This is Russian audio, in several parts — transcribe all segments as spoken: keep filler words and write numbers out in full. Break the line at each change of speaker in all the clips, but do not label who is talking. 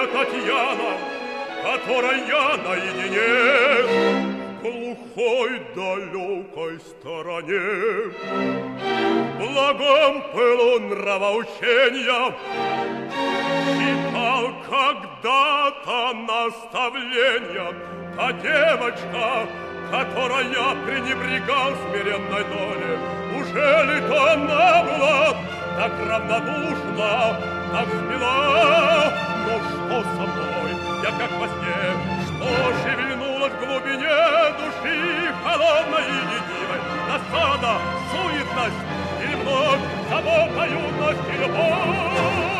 Татьяна, которой я наедине в глухой далекой стороне, в благом пылу нравоучения читал когда-то наставления. Та девочка, которой я пренебрегал смиренной доле, уже ли то она была так равнодушна, так смела? Ну что со мной? Я как во сне. Что шевельнулось в глубине души холодной и ленивой? Досада, суетность или вновь забота, юность и любовь?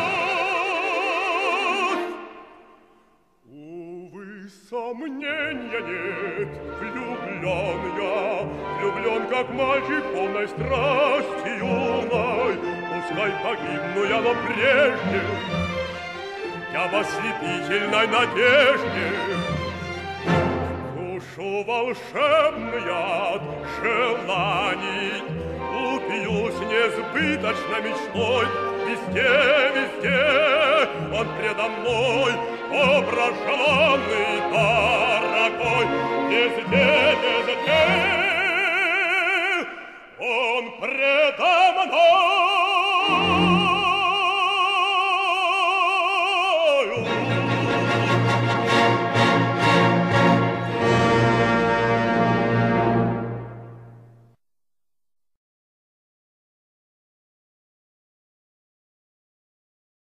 Увы, сомнения нет, влюблен я, влюблен, как мальчик, полной страсти юной. Пускай погибну я, но прежде я в ослепительной надежде душу волшебный яд желаний, упьюсь несбыточной мечтой. Везде, везде он предо мной образ желаний.